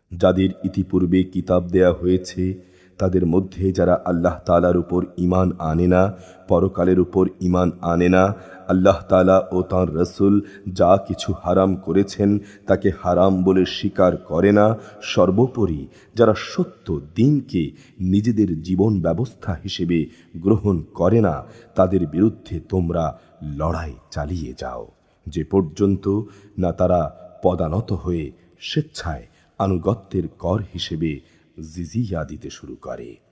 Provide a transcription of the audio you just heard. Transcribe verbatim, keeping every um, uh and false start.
যাদের ইতিপূর্বে কিতাব দেয়া হয়েছে তাদের মধ্যে যারা আল্লাহ তাআলার উপর ঈমান আনে না, পরকালের উপর ঈমান আনে না, আল্লাহ তাআলা ও তাঁর রাসূল যা কিছু হারাম করেছেন তাকে হারাম বলে স্বীকার করে না, সর্বোপরি যারা সত্য দ্বীনকে নিজেদের জীবন ব্যবস্থা হিসেবে গ্রহণ করে না, তাদের বিরুদ্ধে তোমরা লড়াই চালিয়ে যাও, যে পর্যন্ত না তারা পদানত হয়ে স্বেচ্ছায় আনুগত্যের কর হিসেবে জিজিয়া দিতে শুরু করে।